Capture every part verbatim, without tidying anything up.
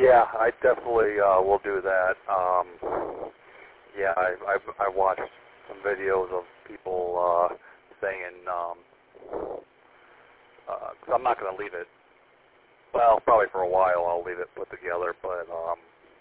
Yeah, I definitely uh, will do that. Um, yeah, I, I I watched some videos of people uh, saying, um, uh, cause I'm not going to leave it. Well, probably for a while I'll leave it put together, but um,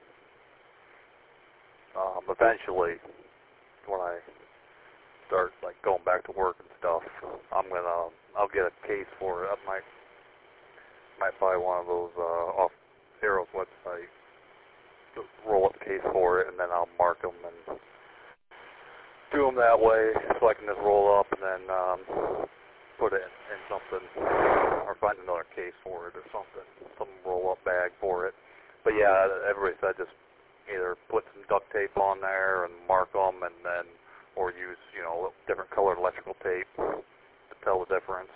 um, eventually, when I start like going back to work and stuff, I'm gonna I'll get a case for it. I might might buy one of those uh, off Hero's website, just roll up the case for it, and then I'll mark them and do them that way, so I can just roll up and then um, put it in, in something, or find another case for it or something, some roll-up bag for it. But yeah, everybody said just either put some duct tape on there and mark them, and then, or use, you know, different colored electrical tape to tell the difference.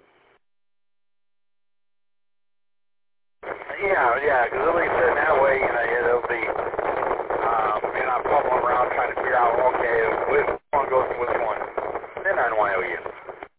Yeah, yeah, because at least in that way, you know, it'll be, um, you're not fumbling around trying to figure out, okay, which one goes to which one. Then I don't want to use.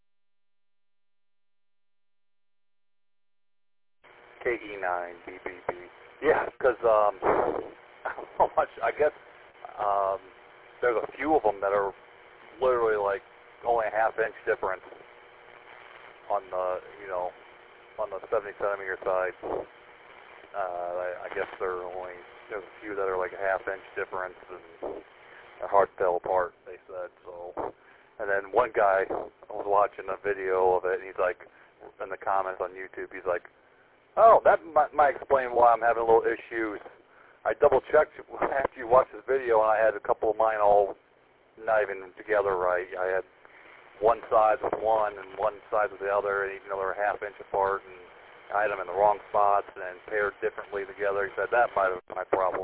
K E nine B B B. Yeah, because um, I don't know much. I guess um, there's a few of them that are literally like only a half inch difference on the, you know, on the seventy centimeter side. Uh, I, I guess there are only there's a few that are like a half inch difference, and they're hard to tell apart. They said so. And then one guy, I was watching a video of it, and he's like, in the comments on YouTube, he's like, "Oh, that might, might explain why I'm having a little issues. I double checked after you watched this video, and I had a couple of mine all not even together right. I had one size with one and one size with the other, and even though they're a half inch apart, and I had them in the wrong spots and paired differently together." He said that might have been my problem.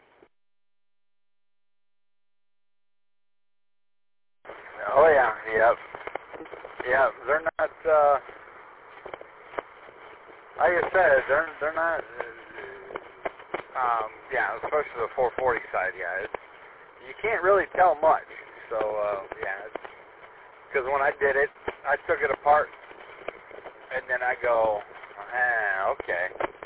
Oh yeah, yep, yeah. They're not. Uh, like I said, they're they're not. Um, yeah, especially the four forty side. Yeah, it's, you can't really tell much. So uh, yeah, because when I did it, I took it apart, and then I go, ah, okay.